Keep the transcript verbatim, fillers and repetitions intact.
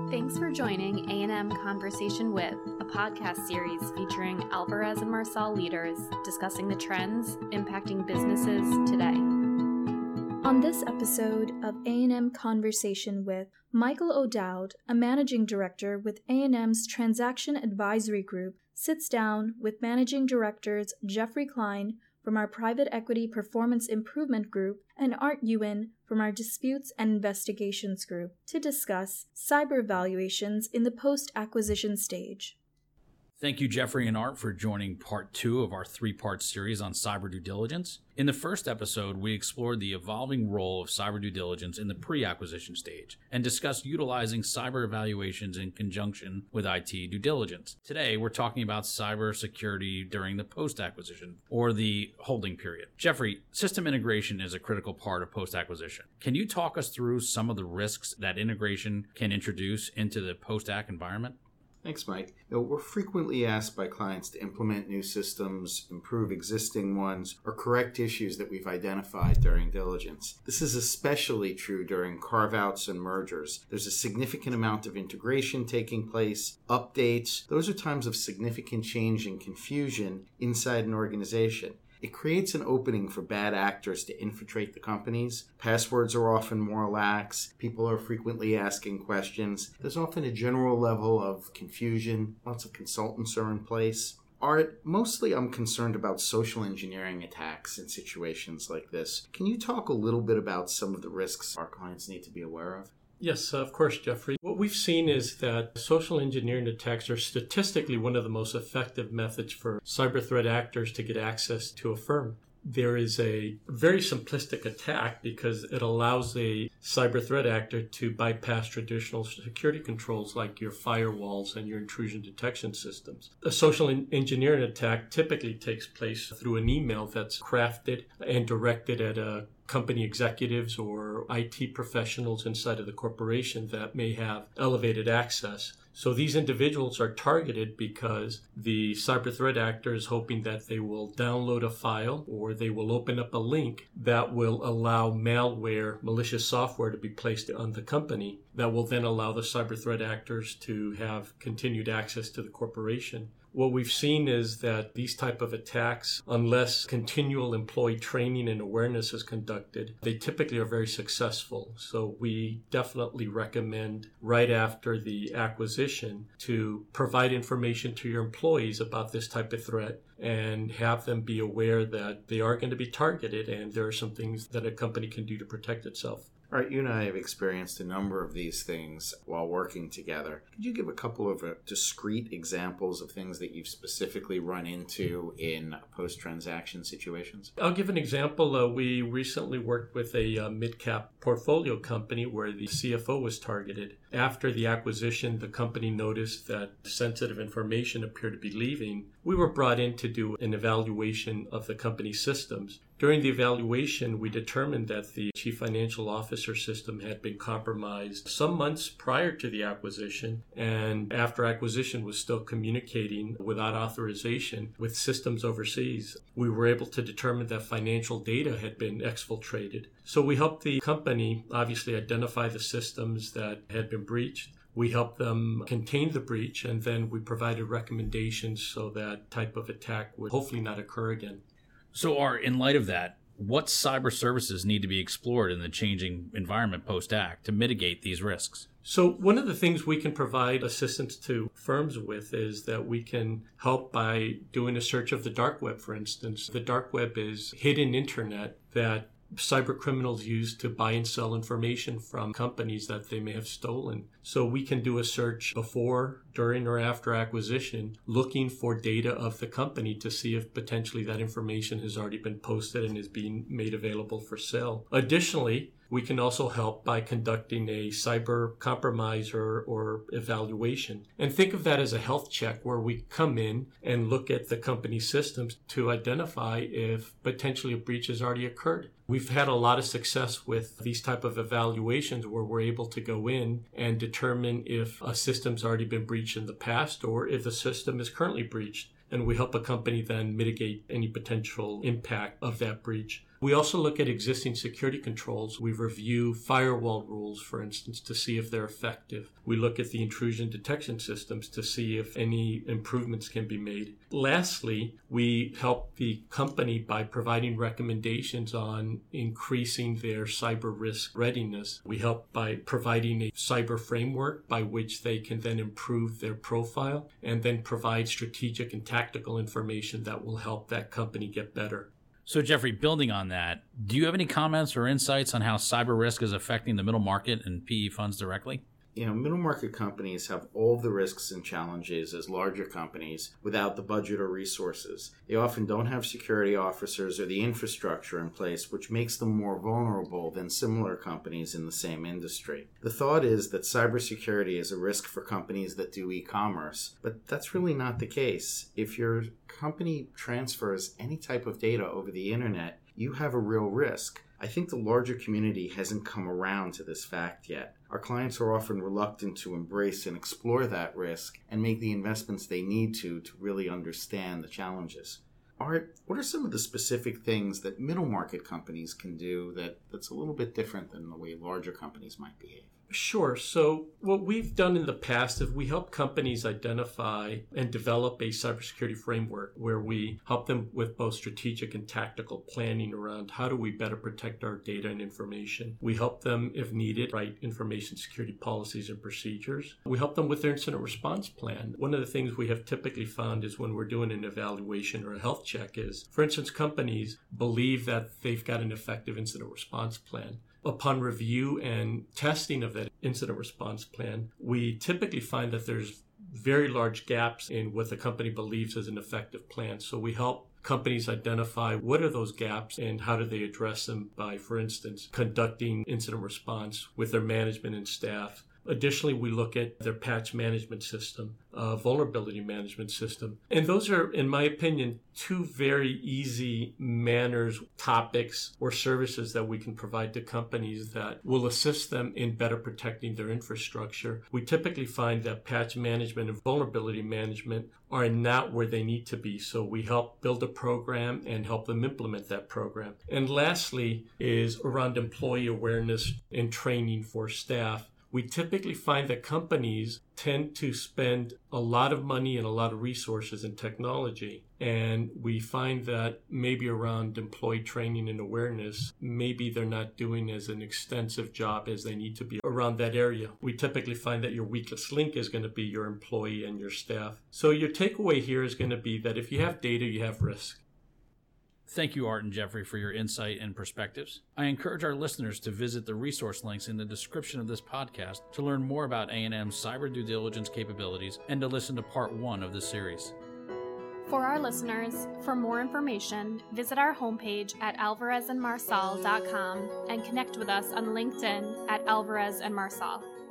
Thanks for joining A and M Conversation With, a podcast series featuring Alvarez and Marsal leaders discussing the trends impacting businesses today. On this episode of A and M Conversation With, Michael O'Dowd, a managing director with A and M's Transaction Advisory Group, sits down with managing directors Jeffrey Klein from our Private Equity Performance Improvement Group and Art Ewan from our Disputes and Investigations Group to discuss cyber evaluations in the post-acquisition stage. Thank you, Jeffrey and Art, for joining part two of our three-part series on cyber due diligence. In the first episode, we explored the evolving role of cyber due diligence in the pre-acquisition stage and discussed utilizing cyber evaluations in conjunction with I T due diligence. Today, we're talking about cyber security during the post-acquisition or the holding period. Jeffrey, system integration is a critical part of post-acquisition. Can you talk us through some of the risks that integration can introduce into the post-ac environment? Thanks, Mike. You know, we're frequently asked by clients to implement new systems, improve existing ones, or correct issues that we've identified during diligence. This is especially true during carve-outs and mergers. There's a significant amount of integration taking place, updates. Those are times of significant change and confusion inside an organization. It creates an opening for bad actors to infiltrate the companies. Passwords are often more lax. People are frequently asking questions. There's often a general level of confusion. Lots of consultants are in place. Art, mostly I'm concerned about social engineering attacks in situations like this. Can you talk a little bit about some of the risks our clients need to be aware of? Yes, of course, Jeffrey. What we've seen is that social engineering attacks are statistically one of the most effective methods for cyber threat actors to get access to a firm. There is a very simplistic attack because it allows a cyber threat actor to bypass traditional security controls like your firewalls and your intrusion detection systems. A social engineering attack typically takes place through an email that's crafted and directed at a company executives or I T professionals inside of the corporation that may have elevated access. So these individuals are targeted because the cyber threat actor is hoping that they will download a file or they will open up a link that will allow malware, malicious software to be placed on the company that will then allow the cyber threat actors to have continued access to the corporation. What we've seen is that these type of attacks, unless continual employee training and awareness is conducted, they typically are very successful. So we definitely recommend right after the acquisition to provide information to your employees about this type of threat and have them be aware that they are going to be targeted and there are some things that a company can do to protect itself. All right, you and I have experienced a number of these things while working together. Could you give a couple of uh, discrete examples of things that you've specifically run into in post-transaction situations? I'll give an example. Uh, we recently worked with a uh, mid-cap portfolio company where the C F O was targeted. After the acquisition, the company noticed that sensitive information appeared to be leaving. We were brought in to do an evaluation of the company's systems. During the evaluation, we determined that the chief financial officer system had been compromised some months prior to the acquisition, and after acquisition was still communicating without authorization with systems overseas. We were able to determine that financial data had been exfiltrated. So we helped the company obviously identify the systems that had been breached. We helped them contain the breach, and then we provided recommendations so that type of attack would hopefully not occur again. So, Art, in light of that, what cyber services need to be explored in the changing environment post-ac to mitigate these risks? So one of the things we can provide assistance to firms with is that we can help by doing a search of the dark web, for instance. The dark web is hidden internet that cyber criminals use to buy and sell information from companies that they may have stolen. So we can do a search before, during, or after acquisition, looking for data of the company to see if potentially that information has already been posted and is being made available for sale. Additionally, we can also help by conducting a cyber compromise or, or evaluation. And think of that as a health check where we come in and look at the company's systems to identify if potentially a breach has already occurred. We've had a lot of success with these type of evaluations where we're able to go in and determine if a system's already been breached in the past or if the system is currently breached. And we help a company then mitigate any potential impact of that breach. We also look at existing security controls. We review firewall rules, for instance, to see if they're effective. We look at the intrusion detection systems to see if any improvements can be made. Lastly, we help the company by providing recommendations on increasing their cyber risk readiness. We help by providing a cyber framework by which they can then improve their profile and then provide strategic and tactical information that will help that company get better. So, Jeffrey, building on that, do you have any comments or insights on how cyber risk is affecting the middle market and P E funds directly? You know, middle market companies have all the risks and challenges as larger companies without the budget or resources. They often don't have security officers or the infrastructure in place, which makes them more vulnerable than similar companies in the same industry. The thought is that cybersecurity is a risk for companies that do e-commerce, but that's really not the case. If your company transfers any type of data over the internet, you have a real risk. I think the larger community hasn't come around to this fact yet. Our clients are often reluctant to embrace and explore that risk and make the investments they need to to really understand the challenges. Art, what are some of the specific things that middle market companies can do that, that's a little bit different than the way larger companies might behave? Sure. So what we've done in the past is we help companies identify and develop a cybersecurity framework where we help them with both strategic and tactical planning around how do we better protect our data and information. We help them, if needed, write information security policies and procedures. We help them with their incident response plan. One of the things we have typically found is when we're doing an evaluation or a health check is, for instance, companies believe that they've got an effective incident response plan. Upon review and testing of that incident response plan, we typically find that there's very large gaps in what the company believes is an effective plan. So we help companies identify what are those gaps and how do they address them by, for instance, conducting incident response with their management and staff. Additionally, we look at their patch management system, uh, vulnerability management system. And those are, in my opinion, two very easy manners, topics, or services that we can provide to companies that will assist them in better protecting their infrastructure. We typically find that patch management and vulnerability management are not where they need to be. So we help build a program and help them implement that program. And lastly is around employee awareness and training for staff. We typically find that companies tend to spend a lot of money and a lot of resources in technology. And we find that maybe around employee training and awareness, maybe they're not doing as an extensive job as they need to be around that area. We typically find that your weakest link is going to be your employee and your staff. So your takeaway here is going to be that if you have data, you have risk. Thank you, Art and Jeffrey, for your insight and perspectives. I encourage our listeners to visit the resource links in the description of this podcast to learn more about A and M's cyber due diligence capabilities and to listen to part one of this series. For our listeners, for more information, visit our homepage at alvarez and marsal dot com and connect with us on LinkedIn at Alvarez and Marsal.